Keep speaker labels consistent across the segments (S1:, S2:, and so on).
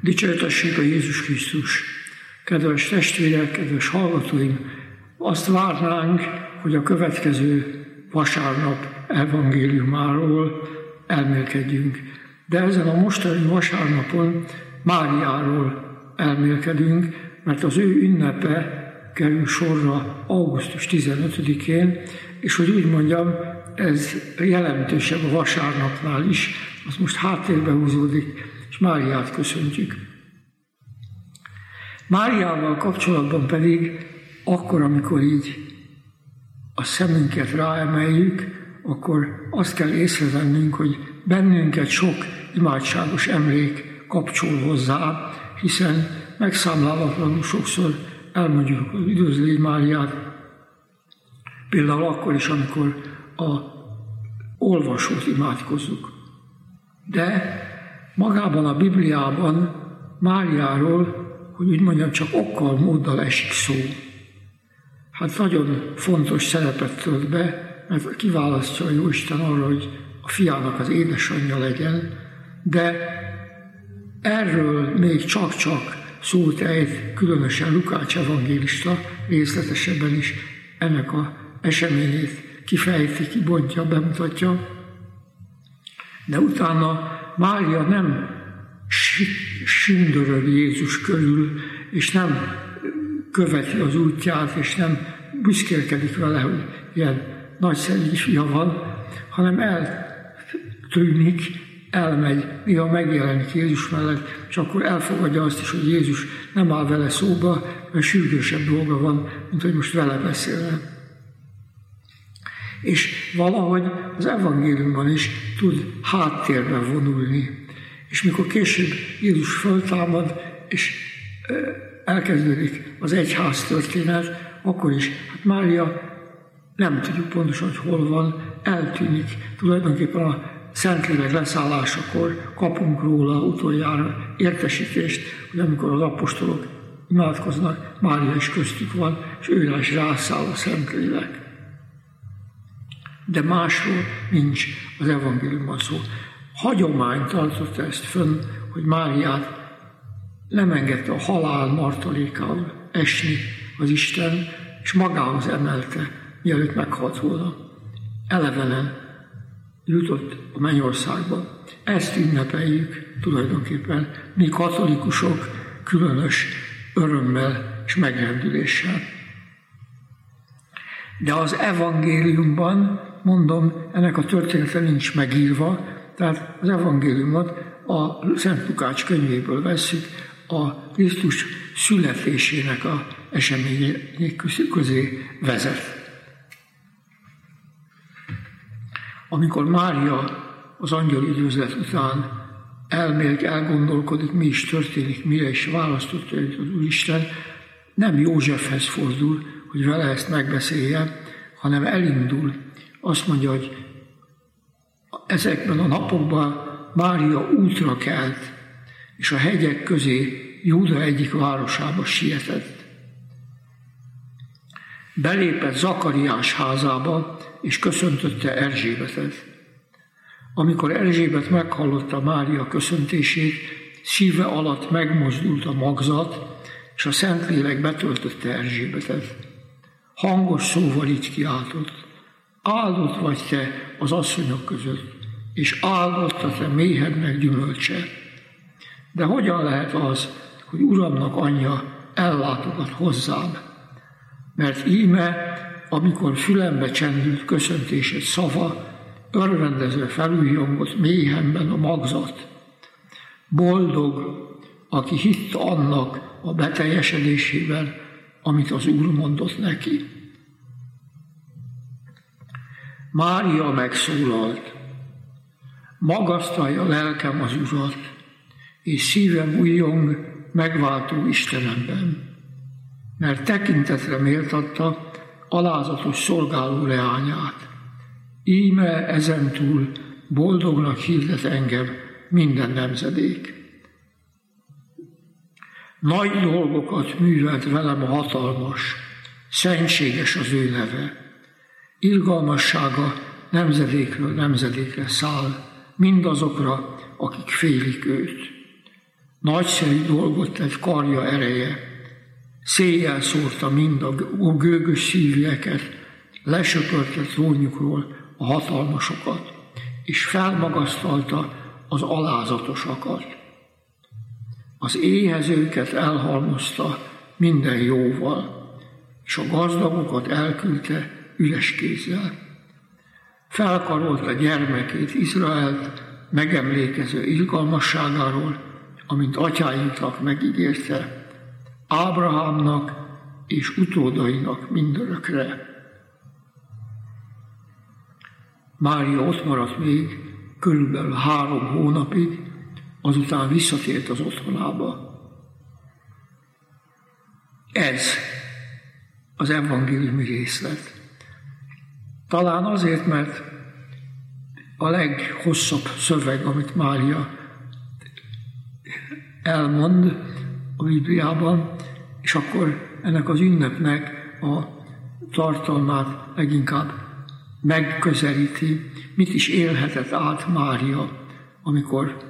S1: Dicsértessék a Jézus Krisztus! Kedves testvérek, kedves hallgatóim! Azt várnánk, hogy a következő vasárnap evangéliumáról elmélkedjünk. De ezen a mostani vasárnapon Máriáról elmélkedünk, mert az ő ünnepe kerül sorra augusztus 15-én, és hogy úgy mondjam, ez jelentősebb a vasárnapnál is, az most háttérbe húzódik, és Máriát köszöntjük. Máriával kapcsolatban pedig akkor, amikor így a szemünket ráemeljük, akkor azt kell észrevennünk, hogy bennünket sok imádságos emlék kapcsol hozzá, hiszen megszámlálatlanul sokszor elmondjuk az Üdvözlégy Máriát, például akkor is, amikor a olvasót imádkozzuk. De magában a Bibliában Máriáról, hogy úgy mondjam, csak okkal, móddal esik szó. Hát nagyon fontos szerepet tölt be, mert kiválasztja a Jóisten arra, hogy a fiának az édesanyja legyen, de erről még csak-csak szót ejt, különösen Lukács evangélista részletesebben is ennek az eseményét kifejti, kibontja, bemutatja. De utána Mária nem sündöröl Jézus körül, és nem követi az útját, és nem büszkélkedik vele, hogy ilyen nagyszerű fia van, hanem eltűnik, elmegy, néha megjelenik Jézus mellett, és akkor elfogadja azt is, hogy Jézus nem áll vele szóba, mert sürgősebb dolga van, mint hogy most vele beszélne. És valahogy az evangéliumban is tud háttérbe vonulni. És mikor később Jézus föltámad, és elkezdődik az egyház történet, akkor is, hát Mária nem tudjuk pontosan, hogy hol van, eltűnik. Tulajdonképpen a Szentlélek leszállásakor kapunk róla utoljára értesítést, hogy amikor az apostolok imádkoznak, Mária is köztük van, és őre is rászáll a Szentlélek. De másról nincs az evangéliumban szó. Hagyomány tartotta ezt fönn, hogy Máriát nem engedte a halál martalékául esni az Isten, és magához emelte, mielőtt meghalt volna. Elevenen jutott a mennyországba. Ezt ünnepeljük tulajdonképpen mi katolikusok különös örömmel és megrendüléssel. De az evangéliumban, mondom, ennek a története nincs megírva, tehát az evangéliumot a Szent Lukács könyvéből vesszük, a Krisztus születésének az események közé vezet. Amikor Mária az angyali üdvözlet után elgondolkodik, mi is történik, mire is választotta őt az Úristen, nem Józsefhez fordul, hogy vele ezt megbeszélje, hanem elindul. Azt mondja, hogy ezekben a napokban Mária útra kelt, és a hegyek közé Júda egyik városába sietett. Belépett Zakariás házába, és köszöntötte Erzsébetet. Amikor Erzsébet meghallotta Mária köszöntését, szíve alatt megmozdult a magzat, és a Szentlélek betöltötte Erzsébetet. Hangos szóval így kiáltott: áldott vagy te az asszonyok között, és áldott a te méhednek gyümölcse. De hogyan lehet az, hogy Uramnak anyja ellátogat hozzám? Mert íme, amikor fülembe csendült köszöntésed szava, örvendezve felújjongott méhemben a magzat. Boldog, aki hitt annak a beteljesedésében, amit az Úr mondott neki. Mária megszólalt: magasztalja lelkem az Urat, és szívem újjong megváltó Istenemben, mert tekintetre méltatta alázatos szolgáló leányát. Íme ezentúl boldognak hirdet engem minden nemzedék. Nagy dolgokat művelt velem a hatalmas, szentséges az ő neve. Irgalmassága nemzedékről nemzedékre száll mindazokra, akik félik őt. Nagyszerű dolgot tett karja ereje, széjjel szórta mind a gőgös szívűeket, lesöpörte trónjukról a hatalmasokat, és felmagasztalta az alázatosakat. Az éhezőket elhalmozta minden jóval, és a gazdagokat elküldte üres kézzel. Felkarolta gyermekét, Izraelt, megemlékező irgalmasságáról, amint atyáinknak megígérte, Ábrahámnak és utódainak mindörökre. Mária ott maradt még körülbelül 3 hónapig, azután visszatért az otthonába. Ez az evangéliumi részlet. Talán azért, mert a leghosszabb szöveg, amit Mária elmond a Bibliában, és akkor ennek az ünnepnek a tartalmát leginkább megközelíti, mit is élhetett át Mária, amikor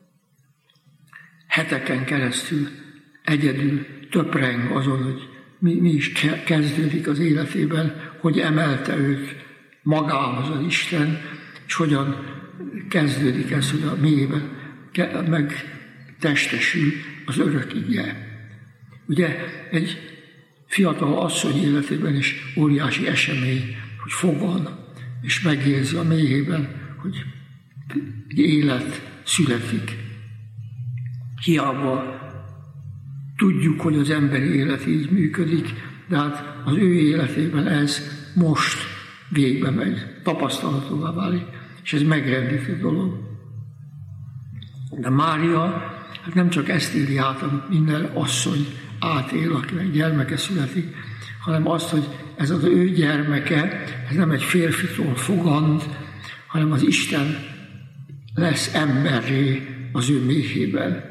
S1: heteken keresztül egyedül töpreng azon, hogy mi is kezdődik az életében, hogy emelte őt magához az Isten, és hogyan kezdődik ez, hogy a mélyében megtestesül az örök ige. Ugye egy fiatal asszony életében is óriási esemény, hogy fogan, és megérzi a mélyében, hogy egy élet születik. Hiába tudjuk, hogy az emberi élet így működik, de hát az ő életében ez most végbe megy, tapasztalatová válik, és ez megrendítő dolog. De Mária hát nem csak ezt éli át, amit minden asszony átél, akinek gyermeke születik, hanem azt, hogy ez az ő gyermeke, ez nem egy férfitól fogant, hanem az Isten lesz emberré az ő méhében.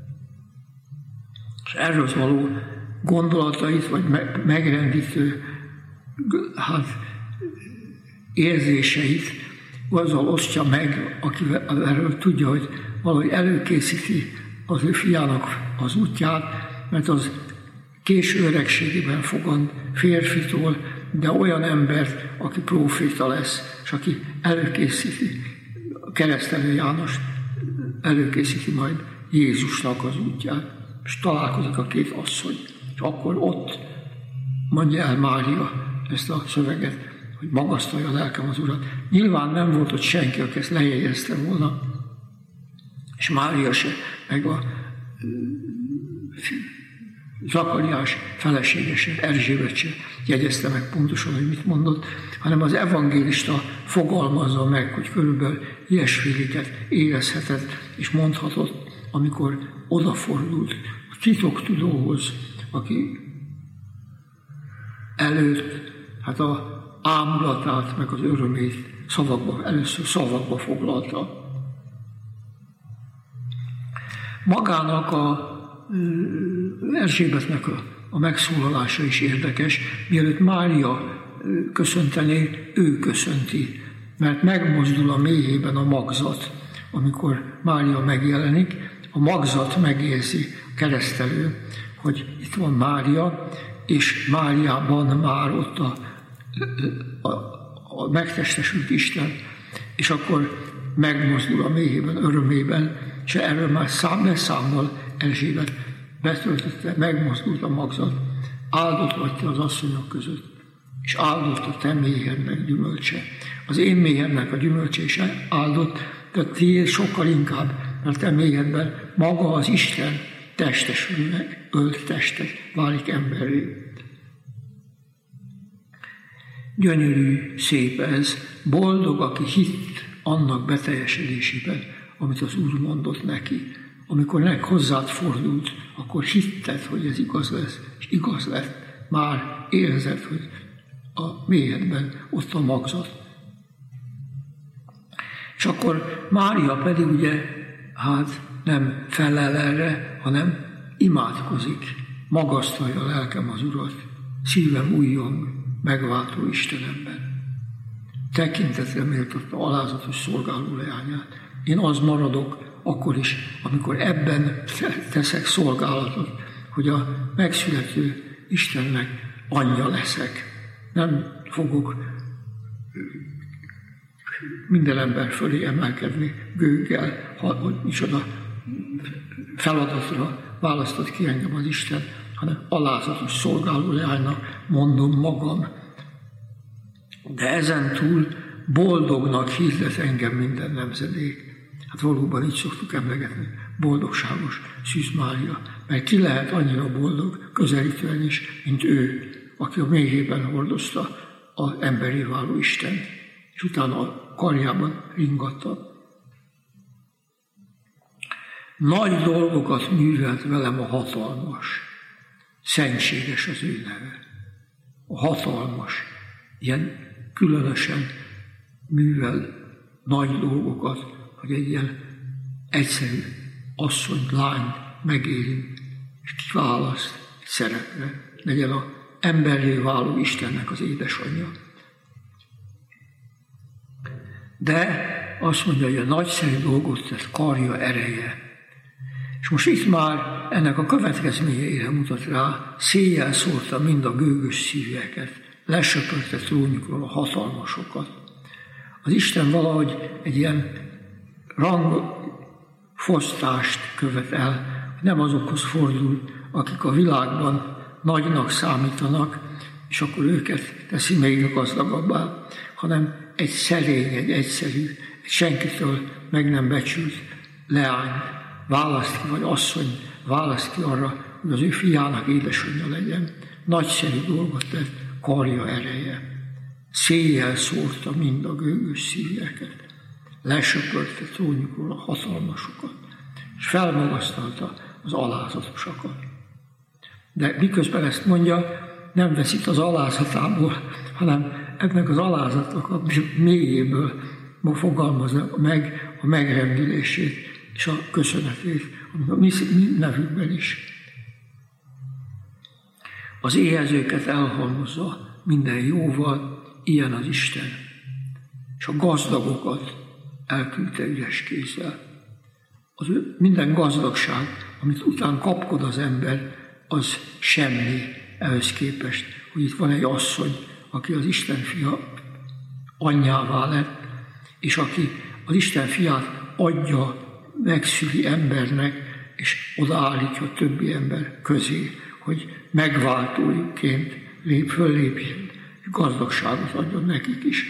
S1: És erről való gondolatait, vagy megrendítő érzéseit azzal osztja meg, aki erről tudja, hogy valahogy előkészíti az ő fiának az útját, mert az késő öregségében fogant férfitól, de olyan embert, aki próféta lesz, és aki előkészíti, Keresztelő János előkészíti majd Jézusnak az útját, és találkozik a 2 asszony. És akkor ott mondja el Mária ezt a szöveget, hogy magasztalja a lelkem az Urat. Nyilván nem volt ott senki, aki ezt lejegyezte volna, és Mária se, meg a Zakariás felesége se, Erzsébet se jegyezte meg pontosan, hogy mit mondott, hanem az evangélista fogalmazza meg, hogy körülbelül ilyesféléket érezhetett és mondhatott, amikor odafordult a titoktudóhoz, aki előtt hát a ámulatát, meg az örömét először szavakba foglalta. Magának Erzsébetnek a megszólalása is érdekes, mielőtt Mária köszöntené, ő köszönti, mert megmozdul a mélyében a magzat, amikor Mária megjelenik, a magzat megérzi a keresztelő, hogy itt van Mária, és Máriában már ott a megtestesült Isten, és akkor megmozdul a mélyében, örömében, és erről már beszámol Erzsébet, betöltötte, megmozdult a magzat, áldott vagy te az asszonyok között, és áldott a te méhednek gyümölcse. Az én méhemnek a gyümölcse is áldott, de tiéd sokkal inkább, mert te méhedben maga az Isten testesül meg, ölt testet, válik emberré. Gyönyörű, szép ez, boldog, aki hitt annak beteljesedésében, amit az Úr mondott neki. Amikor hozzád fordult, akkor hitted, hogy ez igaz lesz, és igaz lett. Már érzed, hogy a mélyedben ott a magzat. És akkor Mária pedig ugye, hát nem felel erre, hanem imádkozik. Magasztalja a lelkem az Urat, szívem újjong, megváltó Istenemben. Tekintetre méltatta alázatos szolgáló leányát. Én az maradok, akkor is, amikor ebben teszek szolgálatot, hogy a megszülető Istennek anyja leszek. Nem fogok minden ember fölé emelkedni gőggel, hogy micsoda feladatra választott ki engem az Isten, hanem alázatos szolgáló leánynak mondom magam. De ezen túl boldognak hirdet engem minden nemzedék. Hát valóban így szoktuk emlegetni, boldogságos Szűz Mária, mert ki lehet annyira boldog közelítően is, mint ő, aki a méhében hordozta az emberi váló Istent, és utána a karjában ringatta. Nagy dolgokat művelt velem a hatalmas, szentséges az ő neve. A hatalmas, ilyen különösen művel nagy dolgokat, hogy egy ilyen egyszerű asszonyt, lányt megérint, és kiválaszt egy szerepre, legyen az emberré váló Istennek az édesanyja. De azt mondja, hogy a nagyszerű dolgot tett karja ereje. És most itt már ennek a következményeire mutat rá, széjjel szórta mind a gőgös szíveket, lesöpörte trónjukról a hatalmasokat. Az Isten valahogy egy ilyen rangfosztást követ el, nem azokhoz fordul, akik a világban nagynak számítanak, és akkor őket teszi még gazdagabbá, hanem egy szerény, egy egyszerű, egy senkitől meg nem becsült leány választ ki, vagy asszony választ ki arra, hogy az ő fiának édesanyja legyen. Nagyszerű dolgot tett, karja ereje. Széjjel szórta mind a gőgös szíveket, lesöpörte trónjukról a hatalmasokat, és felmagasztalta az alázatosakat. De miközben ezt mondja, nem veszít az alázatából, hanem ennek az alázatnak a mélyéből fogalmazza meg a megrendülését és a köszönetét, a mi nevükben is. Az éhezőket elhalmozza minden jóval, ilyen az Isten, és a gazdagokat elküldte üres kézzel. Minden gazdagság, amit után kapkod az ember, az semmi ehhez képest, hogy itt van egy asszony, aki az Isten fia anyjává lett, és aki az Isten fiát adja, megszüli embernek, és odaállítja a többi ember közé, hogy megváltójuként föllépjen, és gazdagságot adjon nekik is.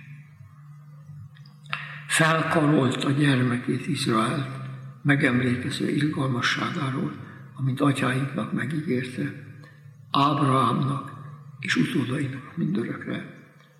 S1: Felkarolt a gyermekét Izraelt, megemlékezve irgalmasságáról, amint atyáinknak megígérte, Ábrahámnak és utódainak mindörökre.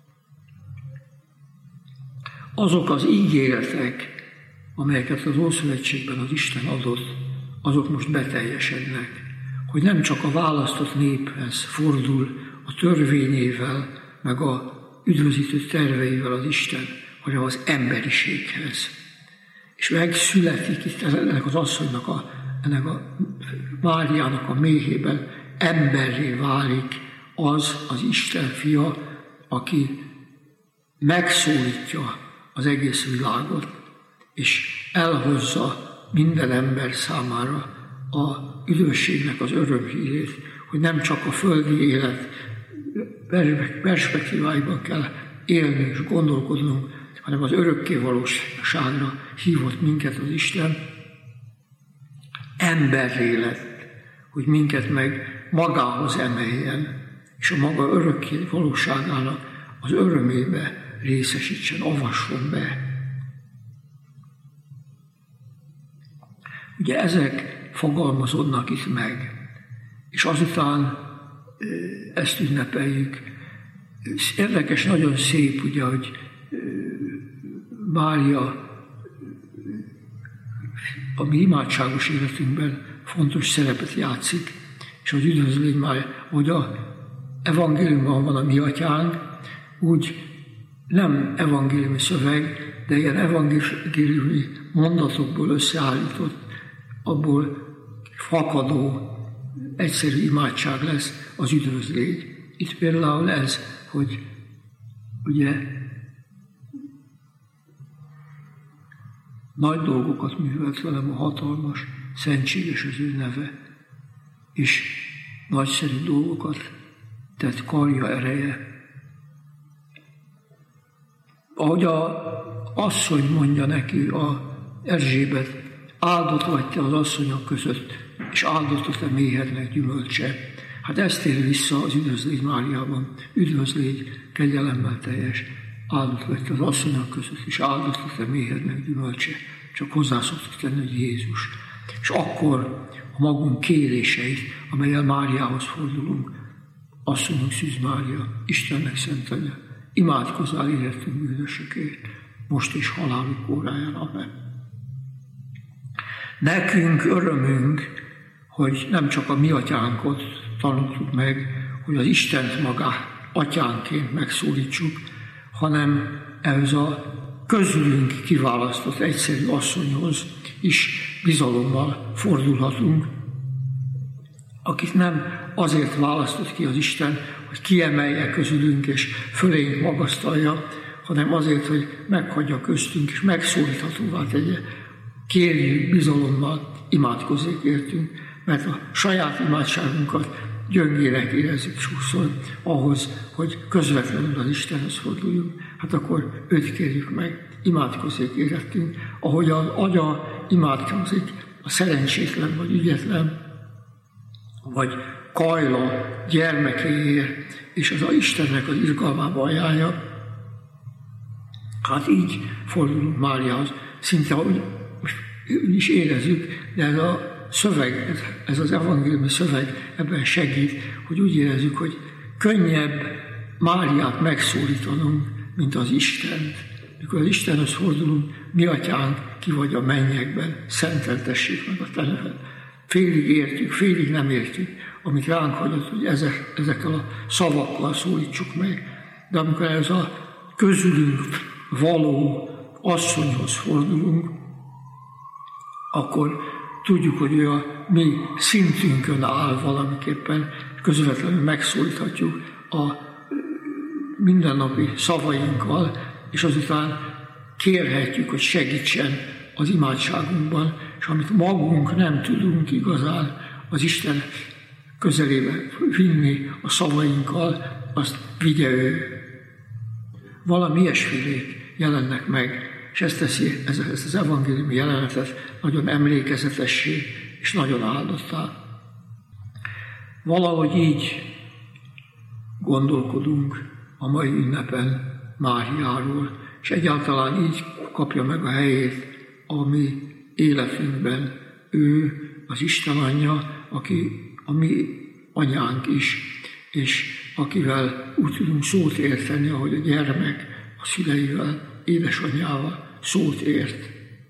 S1: Azok az ígéretek, amelyeket az Ószövetségben az Isten adott, azok most beteljesednek, hogy nem csak a választott néphez fordul a törvényével, meg a üdvözítő terveivel az Isten, hanem az emberiséghez. És megszületik itt ennek az asszonynak, ennek a Máriának a méhében emberré válik az Isten fia, aki megszólítja az egész világot, és elhozza minden ember számára a üdvösségnek az örömhírét, hogy nem csak a földi élet perspektíváiban kell élni és gondolkodnunk, hanem az örökké valóságra hívott minket az Isten, emberré lett, hogy minket meg magához emeljen, és a maga örökké valóságának az örömébe részesítsen, avasson be. Ugye ezek fogalmazódnak itt meg, és azután ezt ünnepeljük. Érdekes, nagyon szép, ugye, hogy Mária a mi imádságos életünkben fontos szerepet játszik, és az üdvözlény már, hogy a evangéliumban van a mi atyánk, úgy nem evangéliumi szöveg, de ilyen evangéliumi mondatokból összeállított, abból fakadó, egyszerű imádság lesz az üdvözlény. Itt például ez, hogy ugye Nagy dolgokat művelt velem a hatalmas, szentséges az ő neve, és nagyszerű dolgokat tett karja ereje. Ahogy a asszony mondja neki, a Erzsébet, áldott vagy te az asszonyok között, és áldott a te méhednek gyümölcse. Hát ezt tér vissza az Üdvözlégy Máriában. Üdvözlégy, kegyelemmel teljes, áldott vagy te az asszonyok között, és áldott a te méhednek gyümölcse. Csak hozzá szoktuk tenni, hogy Jézus. És akkor a magunk kéréseit, amellyel Máriához fordulunk, asszonyunk Szűz Mária, Istennek szent anya, imádkozzál értünk bűnösökért, most és halálunk óráján. Amen. Nekünk örömünk, hogy nem csak a mi atyánkot tanultuk meg, hogy az Istent magát atyánként megszólítsuk, hanem ehhez a közülünk kiválasztott egyszerű asszonyhoz is bizalommal fordulhatunk, akit nem azért választott ki az Isten, hogy kiemelje közülünk és fölénk magasztalja, hanem azért, hogy meghagyja köztünk és megszólíthatóvá tegye. Kérjük bizalommal, imádkozzék értünk, mert a saját imádságunkat gyöngének érezzük sokszor ahhoz, hogy közvetlenül az Istenhez forduljunk. Hát akkor őt kérjük meg, imádkozzék érettünk, ahogy az agya imádkozik a szerencsétlen vagy ügyetlen, vagy Kajla gyermekéért, és az Istennek az irgalmába ajánlja. Hát így fordulunk Máriához, szinte ahogy is érezzük, de ez a szöveg, ez az evangéliumi szöveg ebben segít, hogy úgy érezzük, hogy könnyebb Máriát megszólítanunk, mint az Istent. Mikor az Istenhez fordulunk, mi atyánk, ki vagy a mennyekben, szenteltessék meg a te neved. Félig értjük, félig nem értjük, amit ránk hagyott, hogy ezekkel a szavakkal szólítsuk meg. De amikor ez a közülünk való asszonyhoz fordulunk, akkor tudjuk, hogy ő a mi szintünkön áll valamiképpen, közvetlenül megszólíthatjuk a mindennapi szavainkkal, és azután kérhetjük, hogy segítsen az imádságunkban, és amit magunk nem tudunk igazán az Isten közelébe vinni a szavainkkal, azt vigye ő. Valami ilyesfélék jelennek meg, és ezt teszi ezt az evangéliumi jelenetet nagyon emlékezetessé és nagyon áldottá. Valahogy így gondolkodunk a mai ünnepen Máriáról, és egyáltalán így kapja meg a helyét a mi életünkben. Ő az Isten anyja, aki a mi anyánk is, és akivel úgy tudunk szót érteni, ahogy a gyermek a szüleivel, édesanyjával szót ért.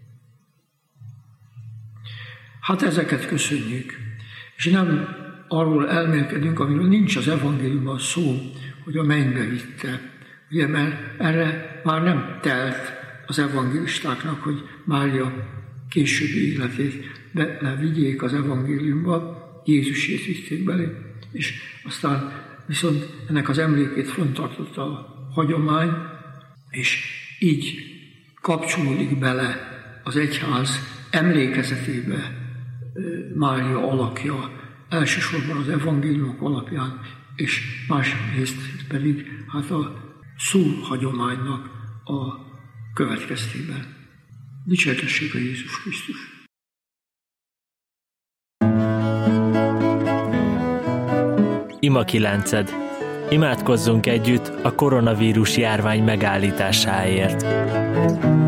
S1: Hát ezeket köszönjük. És nem arról elmélkedünk, amiről nincs az evangéliumban szó, hogy a mennybe vitte. Ugye, mert erre már nem telt az evangélistáknak, hogy Mária későbbi életét vigyék az evangéliumba, Jézusét vitték belé, és aztán viszont ennek az emlékét fenntartotta a hagyomány, és így kapcsolódik bele az egyház emlékezetébe Mária alakja, elsősorban az evangéliumok alapján, és másrészt pedig hát a szólhagyománynak a következtében. Dicsértessék a Jézus Krisztus!
S2: Ima 9. Imádkozzunk együtt a koronavírus járvány megállításáért.